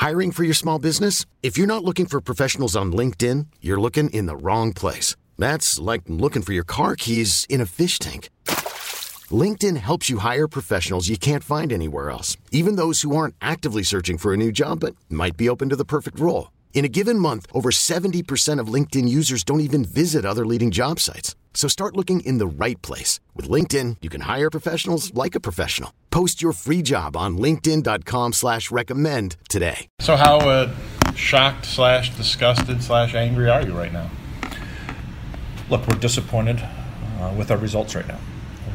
Hiring for your small business? If you're not looking for professionals on LinkedIn, you're looking in the wrong place. That's like looking for your car keys in a fish tank. LinkedIn helps you hire professionals you can't find anywhere else, even those who aren't actively searching for a new job but might be open to the perfect role. In a given month, over 70% of LinkedIn users don't even visit other leading job sites. So start looking in the right place. With LinkedIn, you can hire professionals like a professional. Post your free job on linkedin.com/recommend today. So how shocked / disgusted / angry are you right now? Look, we're disappointed with our results right now.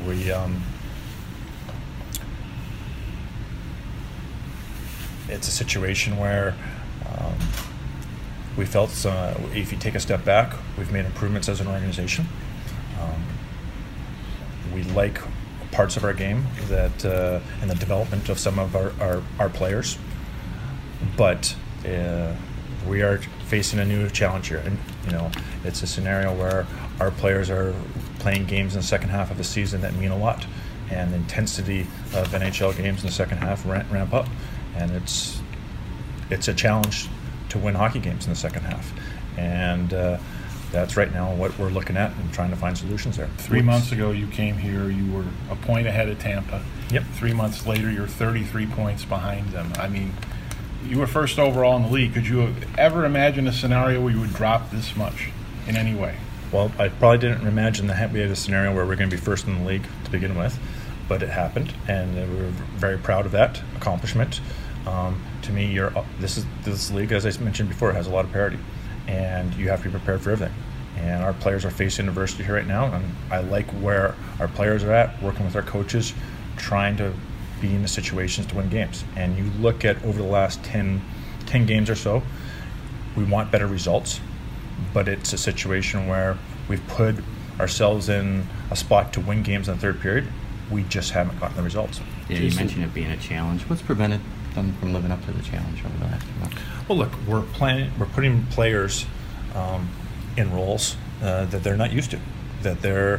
It's a situation where we felt if you take a step back, we've made improvements as an organization. We like parts of our game that and the development of some of our players, but we are facing a new challenge here, and it's a scenario where our players are playing games in the second half of the season that mean a lot, and the intensity of NHL games in the second half ramp up, and it's a challenge to win hockey games in the second half, and that's right now what we're looking at and trying to find solutions there. 3 months ago you came here, you were a point ahead of Tampa. Yep. 3 months later you're 33 points behind them. I mean, you were first overall in the league. Could you ever imagine a scenario where you would drop this much in any way? Well, I probably didn't imagine that we had a scenario where we're going to be first in the league to begin with, but it happened, and we were very proud of that accomplishment. To me, this league, as I mentioned before, has a lot of parity, and you have to be prepared for everything. And our players are facing adversity here right now, and I like where our players are at, working with our coaches, trying to be in the situations to win games. And you look at over the last 10 games or so, we want better results, but it's a situation where we've put ourselves in a spot to win games in the third period. We just haven't gotten the results. Yeah, you mentioned it being a challenge. What's prevented them from living up to the challenge over the last month? Well, look, we're putting players in roles that they're not used to. That they're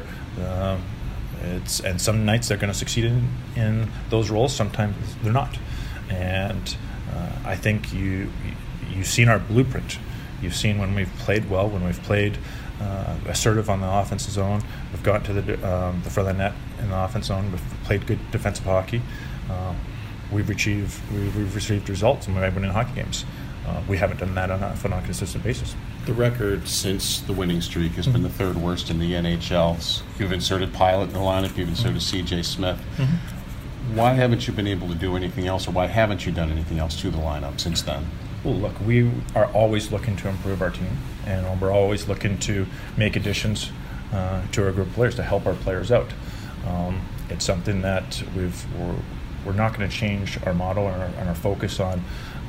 and some nights they're going to succeed in those roles. Sometimes they're not. And I think you've seen our blueprint. You've seen when we've played well, when we've played assertive on the offensive zone. We've gotten to the front of the net in the offense zone. We've played good defensive hockey. We've received results, and we're winning hockey games. We haven't done that on a consistent basis. The record since the winning streak has been the third worst in the NHL. You've inserted Pilot in the lineup. You've inserted C.J. Smith. Mm-hmm. Why haven't you been able to do anything else, or why haven't you done anything else to the lineup since then? Well, look, we are always looking to improve our team, and we're always looking to make additions to our group of players to help our players out. It's something that we're not going to change our model and our focus on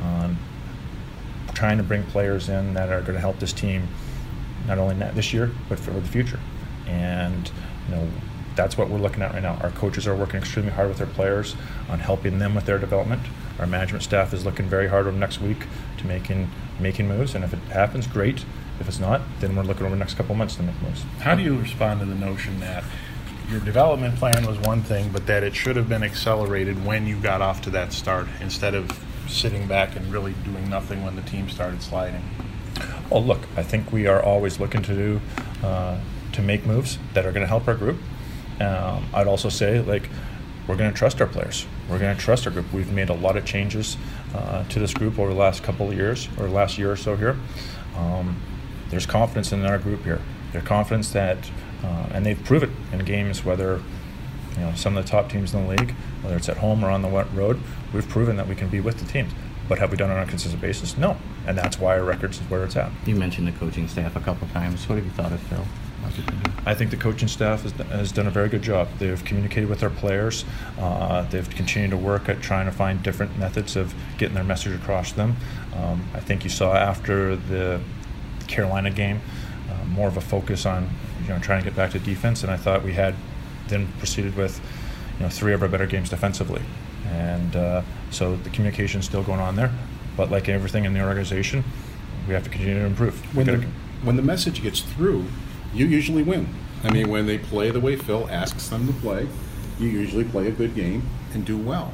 trying to bring players in that are going to help this team not only this year but for the future. And that's what we're looking at right now. Our coaches are working extremely hard with their players on helping them with their development. Our management staff is looking very hard over next week to making moves, and if it happens, great. If it's not, then we're looking over the next couple of months to make moves. How do you respond to the notion that your development plan was one thing, but that it should have been accelerated when you got off to that start instead of sitting back and really doing nothing when the team started sliding? Well, look, I think we are always looking to make moves that are going to help our group. I'd also say, we're going to trust our players. We're going to trust our group. We've made a lot of changes to this group over the last couple of years, or last year or so here. There's confidence in our group here. There's confidence that, and they've proven in games, whether some of the top teams in the league, whether it's at home or on the road, we've proven that we can be with the teams. But have we done it on a consistent basis? No. And that's why our records is where it's at. You mentioned the coaching staff a couple of times. What have you thought of Phil? I think the coaching staff has done a very good job. They've communicated with our players. They've continued to work at trying to find different methods of getting their message across to them. I think you saw after the Carolina game more of a focus on trying to get back to defense, and I thought we had then proceeded with 3 of our better games defensively. And so the communication is still going on there. But like everything in the organization, we have to continue to improve. When the message gets through, you usually win. I mean, when they play the way Phil asks them to play, you usually play a good game and do well.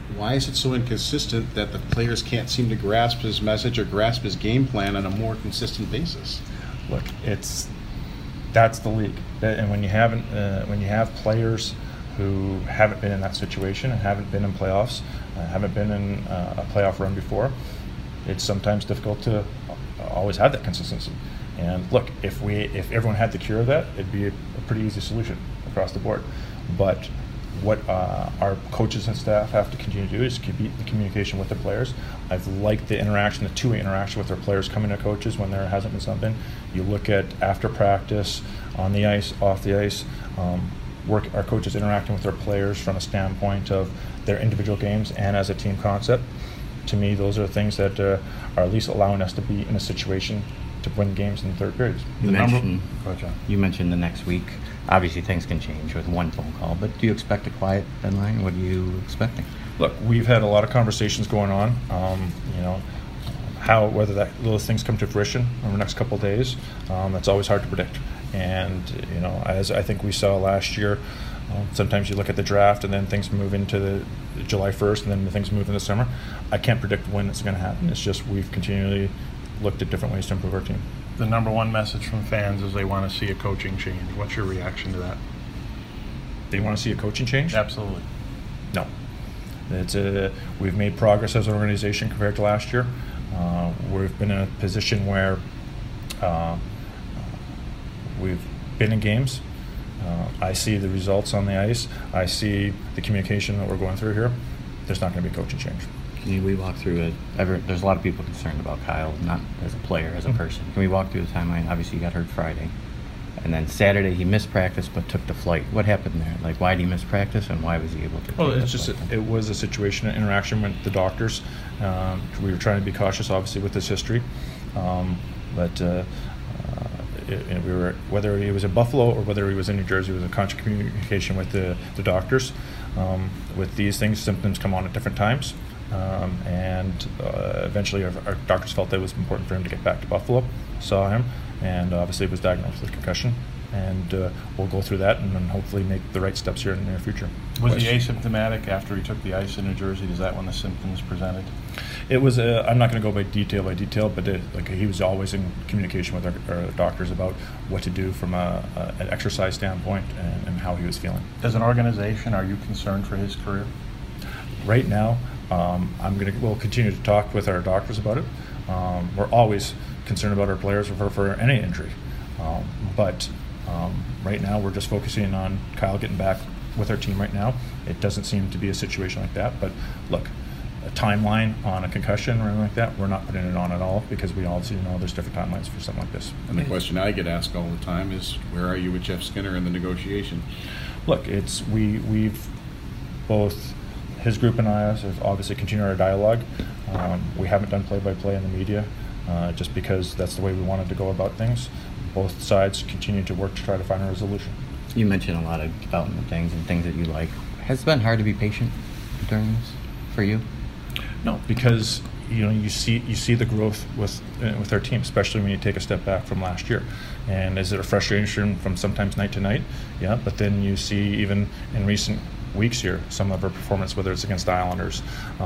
Why is it so inconsistent that the players can't seem to grasp his message or grasp his game plan on a more consistent basis? Look, that's the league, and when you have players who haven't been in that situation and haven't been in playoffs, haven't been in a playoff run before, it's sometimes difficult to always have that consistency. And look, if everyone had the cure of that, it'd be a pretty easy solution across the board. But what our coaches and staff have to continue to do is keep the communication with the players. I've liked the interaction, the two-way interaction with our players coming to coaches when there hasn't been something. You look at after practice, on the ice, off the ice, our coaches interacting with their players from a standpoint of their individual games and as a team concept. To me, those are things that are at least allowing us to be in a situation to win games in the third periods. You mentioned the next week. Obviously, things can change with one phone call, but do you expect a quiet deadline? What are you expecting? Look, we've had a lot of conversations going on. Whether those things come to fruition in the next couple of days, that's always hard to predict. And as I think we saw last year, sometimes you look at the draft and then things move into the July 1st, and then things move in the summer. I can't predict when it's going to happen. It's just we've continually looked at different ways to improve our team. The number one message from fans is they want to see a coaching change. What's your reaction to that? They want to see a coaching change? Absolutely. No. We've made progress as an organization compared to last year. We've been in a position where we've been in games. I see the results on the ice. I see the communication that we're going through here. There's not going to be a coaching change. Can we walk through it? There's a lot of people concerned about Kyle, not as a player, as a person. Can we walk through the timeline? Obviously, he got hurt Friday. And then Saturday, he missed practice but took the flight. What happened there? Like, why did he miss practice, and why was he able to take the flight? It was a situation, an interaction with the doctors. We were trying to be cautious, obviously, with his history. Whether he was in Buffalo or whether he was in New Jersey, it was a constant communication with the doctors. With these things, symptoms come on at different times. Eventually our doctors felt that it was important for him to get back to Buffalo, saw him, and obviously was diagnosed with concussion. And we'll go through that and then hopefully make the right steps here in the near future. Was he asymptomatic after he took the ice in New Jersey? Is that when the symptoms presented? It was. I'm not going to go by detail, but he was always in communication with our doctors about what to do from an exercise standpoint and how he was feeling. As an organization, are you concerned for his career? Right now, we'll continue to talk with our doctors about it. We're always concerned about our players for any injury, but right now we're just focusing on Kyle getting back with our team right now. It doesn't seem to be a situation like that, but look, a timeline on a concussion or anything like that, we're not putting it on at all, because we obviously know there's different timelines for something like this. And the question I get asked all the time is, where are you with Jeff Skinner in the negotiation? Look, we've both, his group and I have obviously continued our dialogue. We haven't done play-by-play in the media just because that's the way we wanted to go about things. Both sides continue to work to try to find a resolution. You mentioned a lot of development things and things that you like. Has it been hard to be patient during this for you? No, because you see the growth with our team, especially when you take a step back from last year. And is it a frustration from sometimes night to night? Yeah, but then you see even in recent weeks here some of our performance, whether it's against the Islanders,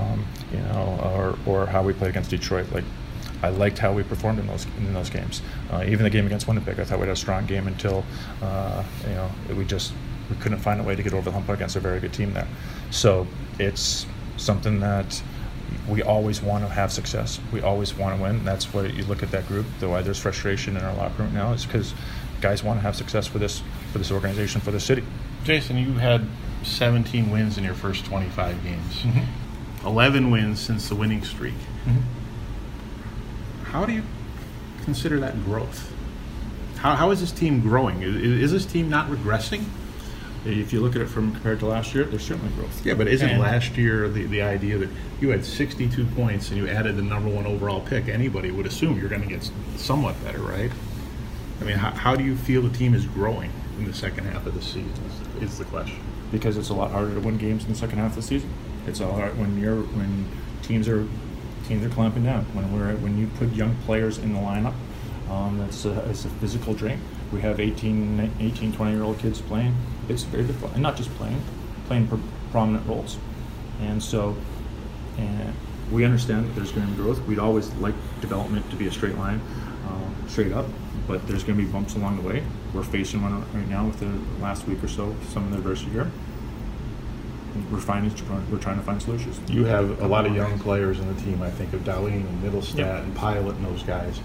or how we played against Detroit. Like, I liked how we performed in those games. Even the game against Winnipeg, I thought we had a strong game until we couldn't find a way to get over the hump against a very good team there. So it's something that we always want to have success. We always want to win. That's why you look at that group. Why there's frustration in our locker room now is because guys want to have success for this organization, for the city. Jason, you had 17 wins in your first 25 games. Mm-hmm. 11 wins since the winning streak. Mm-hmm. How do you consider that growth? How is this team growing? Is this team not regressing? If you look at it from compared to last year, there's certainly growth. Yeah, but isn't last year the idea that you had 62 points and you added the number one overall pick? Anybody would assume you're going to get somewhat better, right? I mean, how do you feel the team is growing in the second half of the season is the question. Because it's a lot harder to win games in the second half of the season. It's all hard when teams are clamping down. When you put young players in the lineup, it's a physical drain. We have 18, 20-year-old kids playing. It's very difficult, and not just playing prominent roles. And so, and we understand that there's going to be growth. We'd always like development to be a straight line, straight up, but there's going to be bumps along the way. We're facing one right now with the last week or so, some of the adversity here. We're trying to find solutions. You have a lot of young players in the team. I think of Darlene and Middlestat Yep. and Pilot and those guys.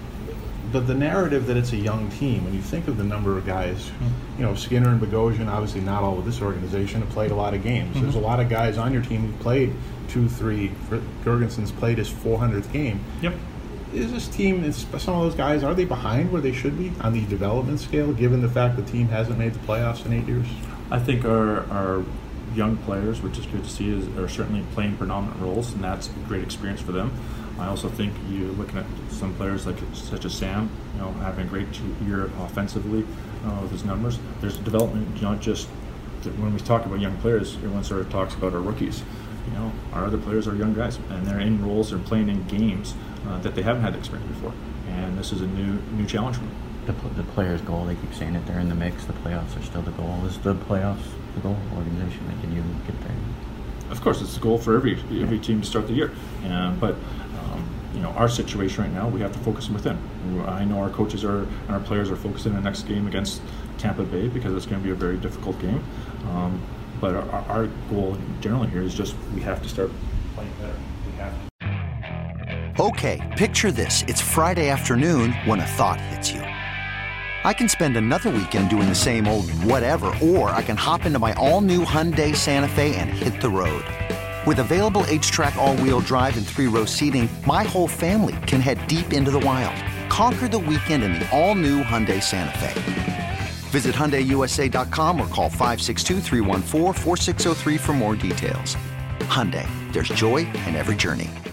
But the narrative that it's a young team, when you think of the number of guys, you know, Skinner and Bogosian, obviously not all of this organization, have played a lot of games. There's a lot of guys on your team who played 2, 3. Jorgensen's played his 400th game. Yep. Is this team, some of those guys, are they behind where they should be on the development scale, given the fact the team hasn't made the playoffs in 8 years? I think our young players, which is good to see, are certainly playing predominant roles, and that's a great experience for them. I also think you're looking at some players such as Sam, you know, having a great year offensively with his numbers. There's development, not just when we talk about young players, everyone sort of talks about our rookies. You know, our other players are young guys, and they're in roles, they're playing in games that they haven't had experience before, and this is a new challenge for them. The players' goal, they keep saying it, they're in the mix. The playoffs are still the goal. Is the playoffs the goal? Organization, like, can you get there? Of course, it's the goal for every team to start the year. But you know, our situation right now, we have to focus within. I know our coaches and our players are focusing on the next game against Tampa Bay because it's going to be a very difficult game. But our goal generally here is just we have to start playing better. We have to. Okay, picture this. It's Friday afternoon when a thought hits you. I can spend another weekend doing the same old whatever, or I can hop into my all-new Hyundai Santa Fe and hit the road. With available H-Track all-wheel drive and 3-row seating, my whole family can head deep into the wild. Conquer the weekend in the all-new Hyundai Santa Fe. Visit HyundaiUSA.com or call 562-314-4603 for more details. Hyundai, there's joy in every journey.